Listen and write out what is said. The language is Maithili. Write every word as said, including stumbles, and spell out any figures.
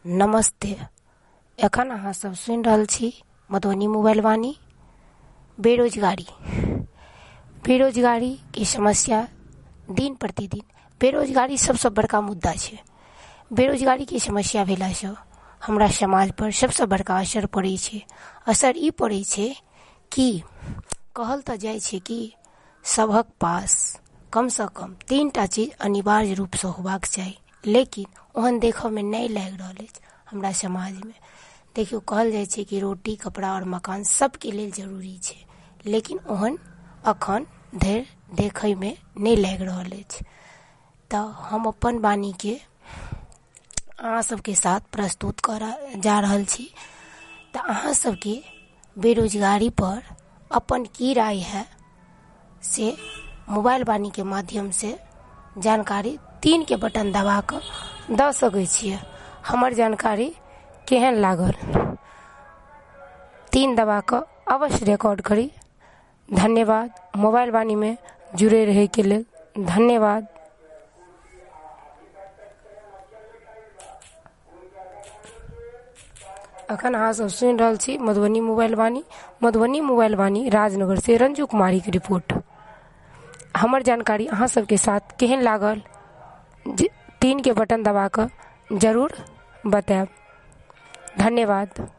नमस्ते। एखन अहाँ सब सुनि रहल छी मधुबनी मोबाइल वाणी। बेरोजगारी बेरोजगारी के समस्या दिन प्रतिदिन बेरोजगारी सबसँ बड़का मुद्दा छै। बेरोजगारी के समस्या भेलासँ हमरा समाज पर सबसँ बड़का असर पड़ै छै। असर ई पड़ै छै कि कहल तऽ जाइ छै कि सबहक पास कमसँ कम तीन टा चीज अनिवार्य रूपसँ होबाक चाही, लेकिन ओहन देखऽमे नहि लागि रहल अछि हमरा समाजमे। देखियौ, कहल जाइ छै कि रोटी, कपड़ा और मकान सबके लेल जरूरी छै, लेकिन ओहन अखन धरि देखयमे नहि लागि रहल अछि। तऽ हम अपन वाणीके अहाँ सबके साथ प्रस्तुत करऽ जा रहल छी। तऽ अहाँ सबके बेरोजगारी पर अपन की राय है से मोबाइल वाणी के माध्यम से जानकारी तीन के बटन दबा कऽ दऽ सकै छियै। हमर जानकारी केहन लागल तीन दबा कऽ अवश्य रिकॉर्ड करी। धन्यवाद। मोबाइल वाणी में जुड़े रहे के लेल धन्यवाद। अखन अहाँ सब सुनि रहल छी मधुबनी मोबाइल वाणी। मधुबनी मोबाइल वाणी राजनगर से रंजू कुमारी के रिपोर्ट। हमर जानकारी अहाँ सबके साथ केहन लागल तीन के बटन दबा कऽ जरूर बताएब। धन्यवाद।